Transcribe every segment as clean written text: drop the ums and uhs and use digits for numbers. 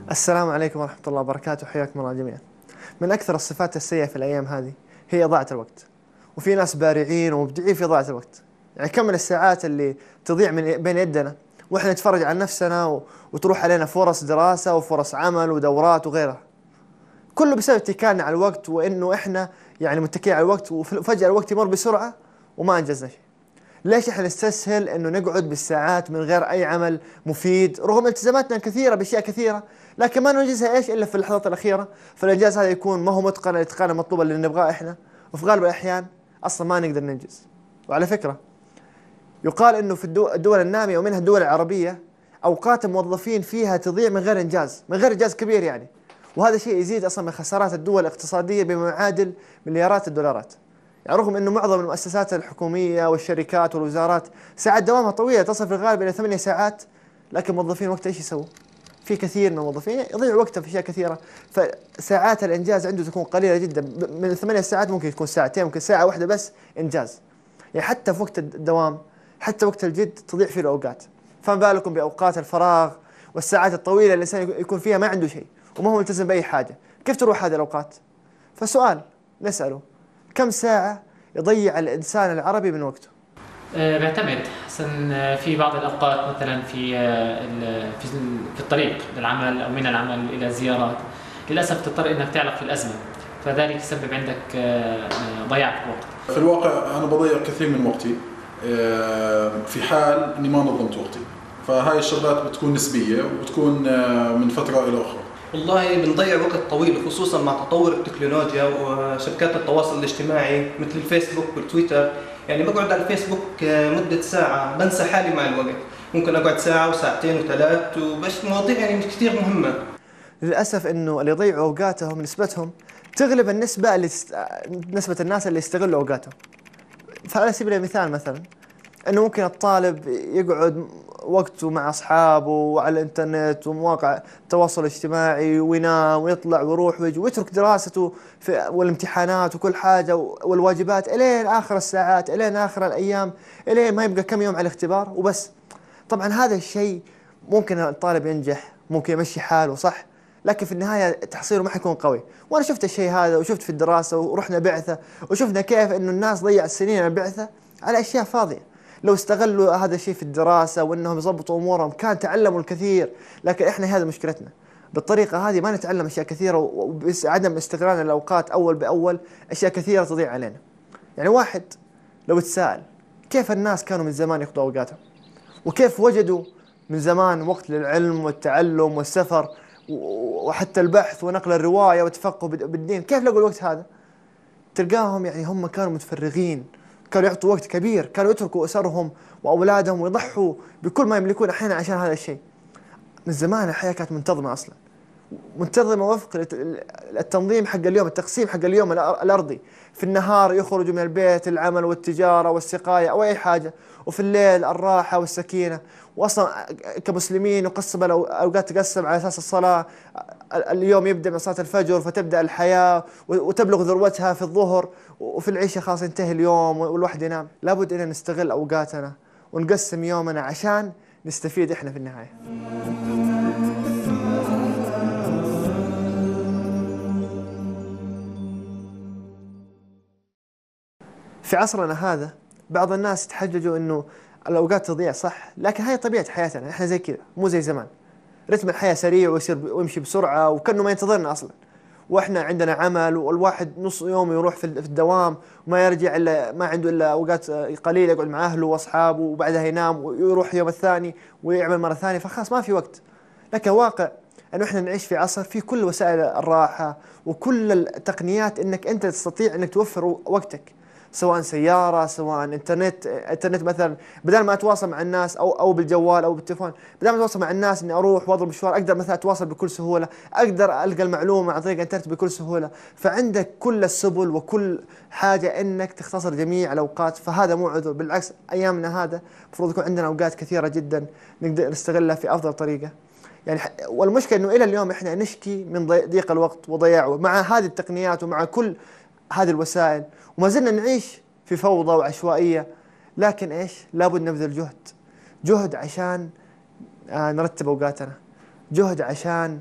السلام عليكم ورحمة الله وبركاته، حياكم الله جميعا. من أكثر الصفات السيئة في الأيام هذه هي إضاعة الوقت. وفي ناس بارعين ومبدعين في إضاعة الوقت. يعني كم من الساعات اللي تضيع من بين يدنا وإحنا نتفرج على نفسنا وتروح علينا فرص دراسة وفرص عمل ودورات وغيرها، كله بسبب اتكالنا على الوقت، وإنه إحنا يعني متكئين على الوقت وفجأة الوقت يمر بسرعة وما أنجزنا شيء. ليش احنا نستسهل انه نقعد بالساعات من غير اي عمل مفيد رغم التزاماتنا الكثيره باشياء كثيره، لكن ما ننجزها ايش الا في اللحظات الاخيره، فالانجاز هذا يكون ما هو متقن الاتقان المطلوب اللي نبغاه احنا، وفي غالب الاحيان اصلا ما نقدر ننجز. وعلى فكره يقال انه في الدول الناميه ومنها الدول العربيه اوقات الموظفين فيها تضيع من غير انجاز، من غير انجاز كبير يعني، وهذا شيء يزيد اصلا من خسارات الدول الاقتصاديه بما يعادل مليارات الدولارات. يعني رغم انه معظم المؤسسات الحكوميه والشركات والوزارات ساعات دوامها طويله تصل في الغالب الى 8 ساعات، لكن الموظفين وقتها ايش يسووا؟ في كثير من الموظفين يضيعوا وقتهم في اشياء كثيره، فساعات الانجاز عنده تكون قليله جدا. من ال8 ساعات ممكن تكون ساعتين، ممكن ساعه واحده بس انجاز. يعني حتى في وقت الدوام، حتى وقت الجد تضيع فيه الاوقات، فما بالكم باوقات الفراغ والساعات الطويله اللي الانسان يكون فيها ما عنده شيء وما هو ملتزم باي حاجه، كيف تروح هذه الاوقات؟ فسؤال نساله: كم ساعه يضيع الإنسان العربي من وقته؟ بيعتمد حسن في بعض الأوقات مثلا في الطريق للعمل أو من العمل إلى الزيارات للأسف تضطر إنك تعلق في الأزمة، فذلك يسبب عندك ضياع في الوقت. في الواقع أنا بضيع كثير من وقتي في حال إني ما نظمت وقتي، فهاي الشغلات بتكون نسبية وبتكون من فترة إلى أخرى. والله بنضيع وقت طويل خصوصا مع تطور التكنولوجيا وشبكات التواصل الاجتماعي مثل الفيسبوك والتويتر. يعني بقعد على الفيسبوك مدة ساعة بنسى حالي مع الوقت، ممكن أقعد ساعة وساعتين وثلاث وبس مواضيع يعني مش كثير مهمة. للأسف إنه اللي يضيعوا أوقاتهم نسبتهم تغلب النسبة نسبة الناس اللي يستغلوا أوقاتهم. فعلى سبيل المثال مثلا إنه ممكن الطالب يقعد وقته مع أصحابه وعلى الإنترنت ومواقع التواصل الاجتماعي وينام ويطلع ويروح ويجي ويترك دراسته والامتحانات وكل حاجة والواجبات إلين آخر الساعات، إلين آخر الأيام، إلين ما يبقى كم يوم على الاختبار وبس. طبعا هذا الشيء ممكن الطالب ينجح، ممكن يمشي حاله صح، لكن في النهاية تحصيله ما حيكون قوي. وأنا شفت الشيء هذا وشفت في الدراسة ورحنا بعثة وشفنا كيف إنه الناس ضيعت سنين البعثة على أشياء فاضية. لو استغلوا هذا الشيء في الدراسة وأنهم يضبطوا أمورهم كان تعلموا الكثير، لكن إحنا هذا مشكلتنا، بالطريقة هذه ما نتعلم أشياء كثيرة، وعدم استغلال الأوقات أول بأول أشياء كثيرة تضيع علينا. يعني واحد لو تساءل كيف الناس كانوا من زمان يقضوا أوقاتهم، وكيف وجدوا من زمان وقت للعلم والتعلم والسفر وحتى البحث ونقل الرواية والتفقه بالدين، كيف لقوا الوقت هذا؟ تلقاهم يعني هم كانوا متفرغين، كانوا يعطوا وقت كبير، كانوا يتركوا أسرهم وأولادهم ويضحوا بكل ما يملكون أحيانا عشان هذا الشيء. من زمان الحياة كانت منتظمة أصلا، منتظمة وفق التنظيم حق اليوم، التقسيم حق اليوم الأرضي. في النهار يخرجوا من البيت العمل والتجارة والسقاية أو أي حاجة، وفي الليل الراحة والسكينة. وأصلا كمسلمين نقسم الأوقات، تقسم على أساس الصلاة. اليوم يبدأ من صلاة الفجر فتبدأ الحياة وتبلغ ذروتها في الظهر، وفي العشاء خلاص ينتهي اليوم والواحد ينام. لابد أن نستغل أوقاتنا ونقسم يومنا عشان نستفيد إحنا في النهاية. في عصرنا هذا بعض الناس يتحججوا انه الاوقات تضيع صح، لكن هاي طبيعة حياتنا، احنا زي كذا مو زي زمان. رتم الحياة سريع ويمشي بسرعة وكأنه ما ينتظرنا اصلا، واحنا عندنا عمل والواحد نص يوم يروح في الدوام وما يرجع الا ما عنده الا اوقات قليلة يقعد مع اهله واصحابه، وبعدها ينام ويروح يوم الثاني ويعمل مرة ثانية، فخلاص ما في وقت. لكن واقع انه احنا نعيش في عصر في كل وسائل الراحة وكل التقنيات انك انت تستطيع انك توفر وقتك، سواء سيارة سواء انترنت مثلا. بدل ما اتواصل مع الناس او بالجوال او بالتليفون، بدل ما اتواصل مع الناس اني اروح واضرب مشوار، اقدر مثلا اتواصل بكل سهولة، اقدر القى المعلومة عن طريق الانترنت بكل سهولة. فعندك كل السبل وكل حاجة انك تختصر جميع الاوقات، فهذا مو عذر، بالعكس ايامنا هذا المفروض يكون عندنا اوقات كثيرة جدا نقدر نستغلها في افضل طريقة. يعني والمشكلة انه الى اليوم احنا نشكي من ضيق الوقت وضياعه مع هذه التقنيات ومع كل هذه الوسائل، وما زلنا نعيش في فوضى وعشوائية. لكن إيش؟ لابد نبذل جهد عشان نرتب أوقاتنا، جهد عشان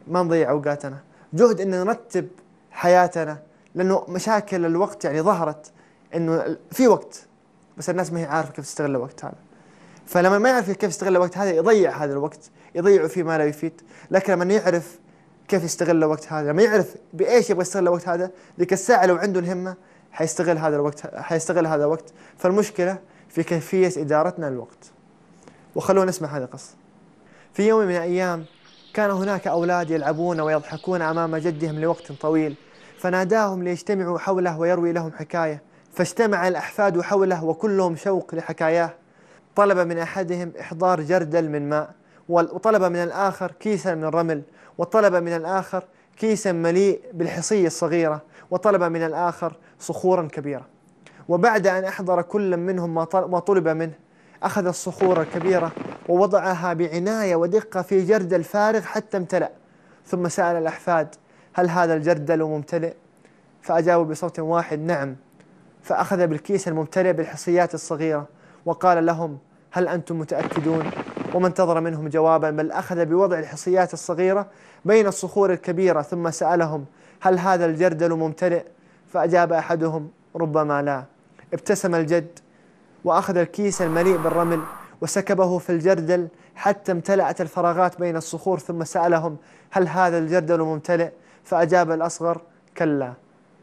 ما نضيع أوقاتنا، جهد إن نرتب حياتنا، لأنه مشاكل الوقت يعني ظهرت إنه في وقت بس الناس ما هي عارفة كيف تستغل الوقت هذا. فلما ما يعرف كيف يستغل الوقت هذا يضيع هذا الوقت، يضيعه في ما لا يفيد. لكن لما يعرف كيف يستغل الوقت هذا، لما يعرف بإيش يبغى يستغل الوقت هذا، ذيك الساعة لو عنده الهمة حيستغل هذا الوقت، حيستغل هذا الوقت. فالمشكلة في كيفية إدارتنا للوقت. وخلونا نسمع هذه القصة. في يوم من الأيام كان هناك أولاد يلعبون ويضحكون أمام جدهم لوقت طويل، فناداهم ليجتمعوا حوله ويروي لهم حكاية. فاجتمع الأحفاد حوله وكلهم شوق لحكاياه. طلب من أحدهم إحضار جردل من ماء، وطلب من الآخر كيسا من الرمل، وطلب من الآخر كيسا مليء بالحصية الصغيرة، وطلب من الآخر صخورا كبيرة. وبعد أن أحضر كل منهم ما طلب منه، أخذ الصخور الكبيرة ووضعها بعناية ودقة في جردل فارغ حتى امتلأ، ثم سأل الأحفاد: هل هذا الجردل ممتلئ؟ فأجابوا بصوت واحد: نعم. فأخذ بالكيس الممتلئ بالحصيات الصغيرة وقال لهم: هل أنتم متأكدون؟ وما انتظر منهم جوابا، بل أخذ بوضع الحصيات الصغيرة بين الصخور الكبيرة، ثم سألهم: هل هذا الجردل ممتلئ؟ فأجاب أحدهم: ربما لا. ابتسم الجد وأخذ الكيس المليء بالرمل وسكبه في الجردل حتى امتلأت الفراغات بين الصخور، ثم سألهم: هل هذا الجردل ممتلئ؟ فأجاب الأصغر: كلا.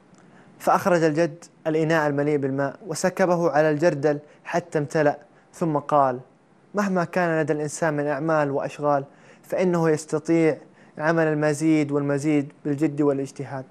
فأخرج الجد الإناء المليء بالماء وسكبه على الجردل حتى امتلأ، ثم قال: مهما كان لدى الإنسان من أعمال وأشغال فإنه يستطيع عمل المزيد والمزيد بالجد والاجتهاد.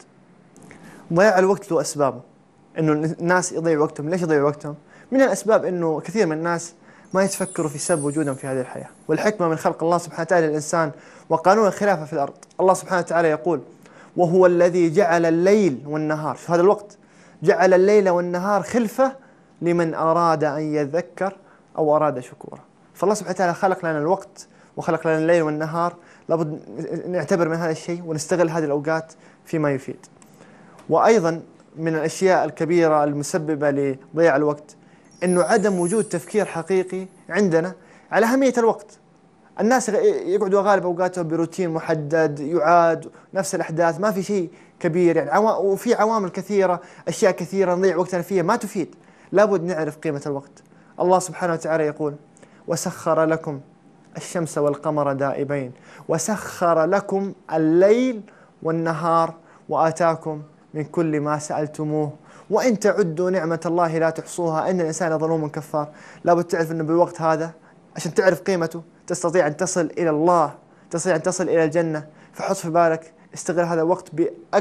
ضياع الوقت له أسبابه، إنه الناس يضيعوا وقتهم. ليش يضيعوا وقتهم؟ من الأسباب إنه كثير من الناس ما يتفكروا في سبب وجودهم في هذه الحياة. والحكمة من خلق الله سبحانه وتعالى للإنسان وقانون الخلافة في الأرض. الله سبحانه وتعالى يقول: وهو الذي جعل الليل والنهار، في هذا الوقت جعل الليل والنهار خلفة لمن أراد أن يذكر أو أراد شكورا. فالله سبحانه وتعالى خلق لنا الوقت وخلق لنا الليل والنهار، لابد نعتبر من هذا الشيء ونستغل هذه الأوقات فيما يفيد. وأيضا من الأشياء الكبيرة المسببة لضياع الوقت إنه عدم وجود تفكير حقيقي عندنا على أهمية الوقت. الناس يقعدوا غالب أوقاتهم بروتين محدد يعاد نفس الأحداث، ما في شيء كبير يعني وفي عوامل كثيرة، أشياء كثيرة نضيع وقتنا فيها ما تفيد. لابد نعرف قيمة الوقت. الله سبحانه وتعالى يقول: وسخر لكم الشمس والقمر دائبين وسخر لكم الليل والنهار وآتاكم من كل ما سألتموه وإن تعدوا نعمة الله لا تحصوها إن الإنسان ظلوم كفار. لابد تعرف أنه بالوقت هذا عشان تعرف قيمته تستطيع أن تصل إلى الله، تستطيع أن تصل إلى الجنة. فحط في بالك استغل هذا الوقت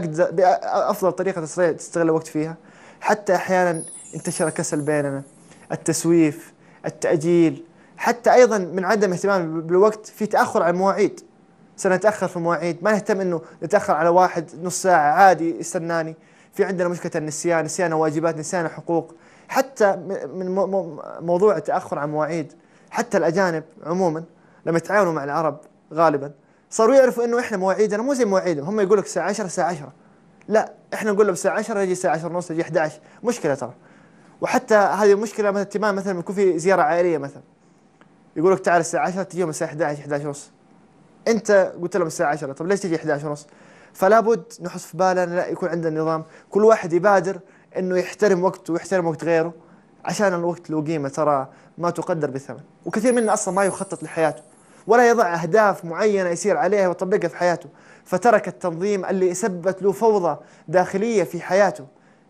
بأفضل طريقة تستطيع تستغل الوقت فيها. حتى أحيانا انتشر كسل بيننا، التسويف، التأجيل، حتى أيضا من عدم اهتمام بالوقت في تأخر عن المواعيد. سنتأخر في المواعيد، ما نهتم أنه نتأخر على واحد نص ساعة عادي يستناني. في عندنا مشكلة النسيان، نسيان واجبات، نسيان حقوق. حتى من موضوع التأخر عن مواعيد، حتى الأجانب عموما لما يتعاونوا مع العرب غالبا صاروا يعرفوا أنه إحنا مواعيدنا مو زي مواعيدهم. هم يقول لك الساعة 10 الساعة 10، لا إحنا نقول له الساعة 10 يجي الساعة 10 ونص، يجي 11. مشكلة ترى. وحتى هذه المشكلة مثلا اهتمام، مثلا يكون في زيارة عائلية مثلا يقول لك تعال الساعة 10 تجيهم الساعة 11 11 ونص. أنت قلت لهم الساعة 10، طب ليش تجي 11 ونص؟ فلا بد نحط في بالنا لا يكون عندنا نظام، كل واحد يبادر انه يحترم وقته ويحترم وقت غيره، عشان الوقت له قيمه ترى ما تقدر بثمن. وكثير منا اصلا ما يخطط لحياته ولا يضع اهداف معينه يسير عليها ويطبقها في حياته، فترك التنظيم اللي سببت له فوضى داخليه في حياته.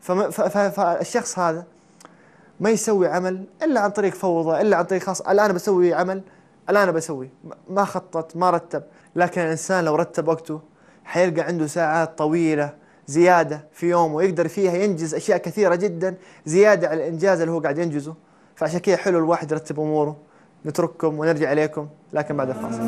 فالشخص هذا ما يسوي عمل الا عن طريق فوضى، الا عن طريق خاص. الان بسوي عمل، الان بسوي، ما خطط ما رتب. لكن الانسان لو رتب وقته حيلقى عنده ساعات طويلة زيادة في يومه ويقدر فيها ينجز أشياء كثيرة جدا زيادة على الإنجاز اللي هو قاعد ينجزه. فعشان كذا حلو الواحد يرتب أموره. نترككم ونرجع إليكم لكن بعد الفاصل.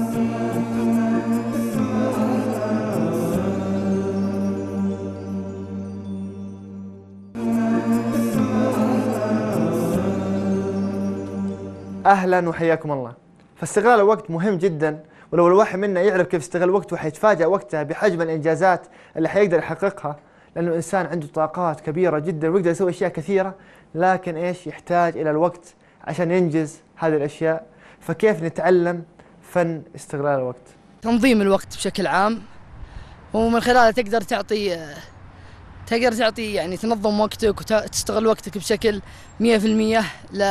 أهلا وحياكم الله. فاستغلال الوقت مهم جدا، ولو الواحد منا يعرف كيف يستغل وقته حيتفاجأ وقتها بحجم الإنجازات اللي حيقدر يحققها. لأنه الإنسان عنده طاقات كبيرة جدا ويقدر يسوي أشياء كثيرة، لكن إيش يحتاج إلى الوقت عشان ينجز هذه الأشياء. فكيف نتعلم فن استغلال الوقت؟ تنظيم الوقت بشكل عام ومن خلالها تقدر تعطي يعني تنظم وقتك وتستغل وقتك بشكل 100%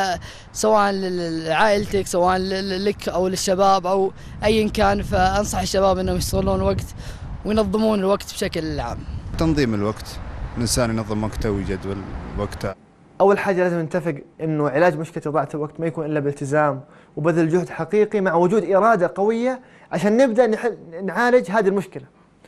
سواء لعائلتك سواء لك أو للشباب أو أيا كان. فأنصح الشباب أنهم يستغلون الوقت وينظمون الوقت بشكل عام. تنظيم الوقت، الإنسان ينظم وقته ويجدول وقته. أول حاجة لازم نتفق إنه علاج مشكلة إضاعة الوقت ما يكون إلا بالتزام وبذل جهد حقيقي مع وجود إرادة قوية عشان نبدأ نعالج هذه المشكلة.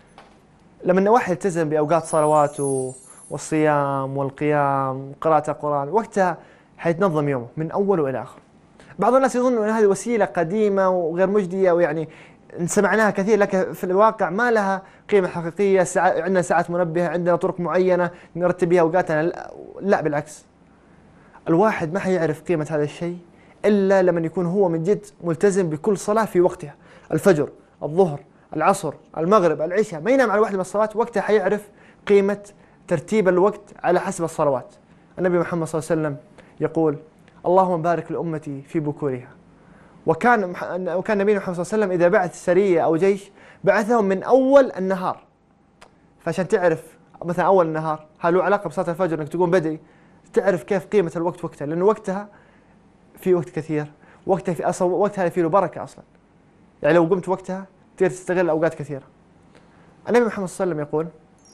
لما واحد يلتزم بأوقات صلواته والصيام والقيام وقراءة القرآن وقتها حيتنظم يومه من أوله إلى آخره. بعض الناس يظنوا أن هذه وسيلة قديمة وغير مجدية ويعني سمعناها كثير، لكن في الواقع ما لها قيمة حقيقية. عندنا ساعات منبهة، عندنا طرق معينة نرتب بها أوقاتنا. لا بالعكس، الواحد ما حيعرف قيمة هذا الشيء إلا لما يكون هو من جد ملتزم بكل صلاة في وقتها. الفجر، الظهر، العصر، المغرب، العشاء، ما ينام على واحدة من الصلوات، وقتها حيعرف قيمة ترتيب الوقت على حسب الصلوات. النبي محمد صلى الله عليه وسلم يقول: اللهم بارك لأمتي في بكورها. وكان نبينا محمد صلى الله عليه وسلم إذا بعث سرية أو جيش بعثهم من أول النهار. فعشان تعرف مثلا أول النهار هل له علاقة بصلاة الفجر إنك تقوم بدري، تعرف كيف قيمة الوقت وقتها، لأنه وقتها في وقت كثير، وقتها في أصلا وقتها فيه له بركة أصلا. يعني لو قمت وقتها تقدر تستغل أوقات كثيرة. النبي محمد صلى الله عليه وسلم يقول: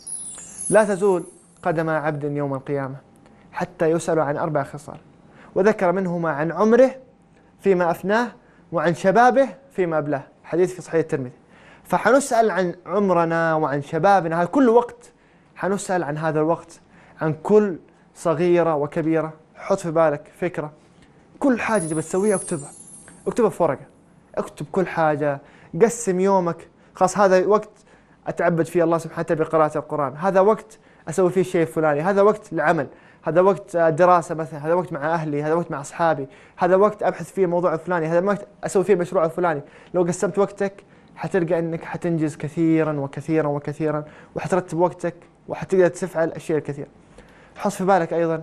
لا تزول قدم عبد يوم القيامة حتى يسأل عن 4 خصال، وذكر منهما عن عمره فيما أفناه وعن شبابه فيما أبلاه. حديث في صحيح الترمذي. فحنسأل عن عمرنا وعن شبابنا، هذا كل وقت حنسأل عن هذا الوقت، عن كل صغيرة وكبيرة. حط في بالك فكرة، كل حاجة تبي تسويها اكتبها في ورقة، اكتب كل حاجة، قسم يومك. خلاص هذا وقت أتعبد فيه الله سبحانه وتعالى بقراءة القرآن، هذا وقت أسوي فيه الشيء الفلاني، هذا وقت العمل، هذا وقت دراسة مثلا، هذا وقت مع أهلي، هذا وقت مع أصحابي، هذا وقت أبحث فيه الموضوع الفلاني، هذا وقت أسوي فيه المشروع الفلاني. لو قسمت وقتك حتلقى أنك حتنجز كثيرا وكثيرا وكثيرا، وحترتب وقتك وحتقدر تفعل الشيء الكثير. حط في بالك أيضا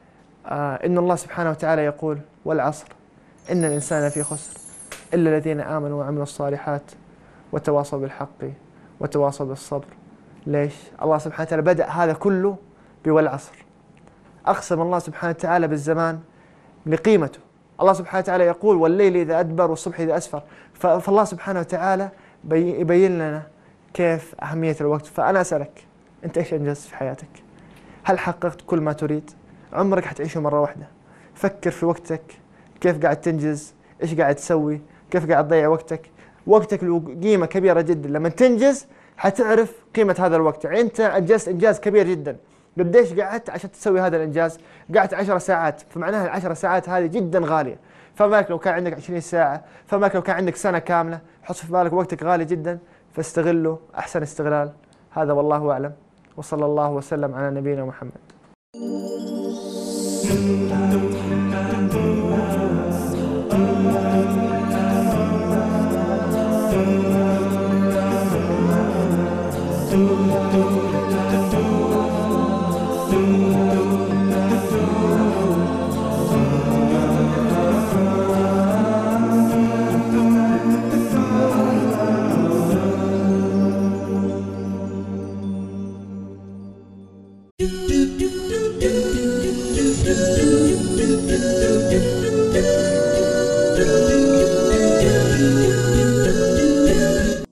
إن الله سبحانه وتعالى يقول: والعصر إن الإنسان لفي خسر إلا الذين آمنوا وعملوا الصالحات وتواصوا بالحق وتواصوا بالصبر. ليش؟ الله سبحانه وتعالى بدأ هذا كله والعصر. أقسم الله سبحانه وتعالى بالزمان لقيمته. الله سبحانه وتعالى يقول: والليل إذا أدبر والصبح إذا أسفر. فالله سبحانه وتعالى يبين لنا كيف أهمية الوقت. فأنا أسألك، أنت إيش أنجزت في حياتك؟ هل حققت كل ما تريد؟ عمرك حتعيشه مرة واحدة. فكر في وقتك، كيف قاعد تنجز، إيش قاعد تسوي، كيف قاعد تضيع وقتك. وقتك له قيمة كبيرة جدا. لما تنجز حتعرف قيمة هذا الوقت. يعني أنت أنجزت إنجاز كبير جدا، قديش قعدت عشان تسوي هذا الإنجاز؟ قعدت 10 ساعات، فمعناها ال10 ساعات هذه جدا غالية. فما بالك لو كان عندك 20 ساعة، فما بالك لو كان عندك سنة كاملة. حط في بالك وقتك غالي جدا، فاستغله أحسن استغلال. هذا والله أعلم، وصلى الله وسلم على نبينا محمد.